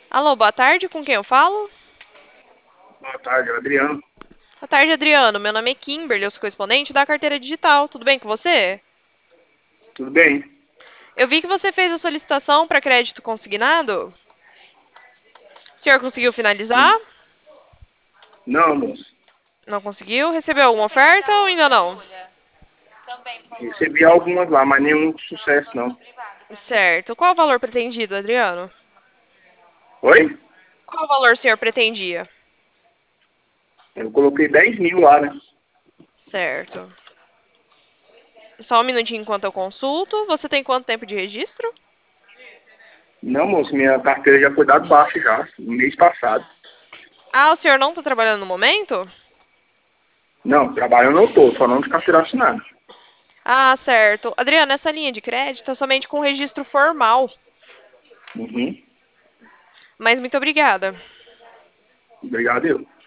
Alô, boa tarde, com quem eu falo? Boa tarde, Adriano. Boa tarde, Adriano. Meu nome é Kimberly, eu sou correspondente da carteira digital. Tudo bem com você? Tudo bem? Eu vi que você fez a solicitação para crédito consignado. O senhor conseguiu finalizar? Sim. Não, moço. Não conseguiu? Recebeu alguma oferta ou ainda não? Recebi algumas lá, mas nenhum sucesso, não. Certo. Qual o valor pretendido, Adriano? Oi? Qual o valor o senhor pretendia? Eu coloquei 10.000 lá, né? Certo. Só um minutinho enquanto eu consulto. Você tem quanto tempo de registro? Não, moço, minha carteira já foi dada baixa já, no mês passado. Ah, o senhor não está trabalhando no momento? Não, trabalho eu não tô, só não de carteira assinada. Ah, certo. Adriano, essa linha de crédito é somente com registro formal. Uhum. Mas muito obrigada. Obrigado, eu.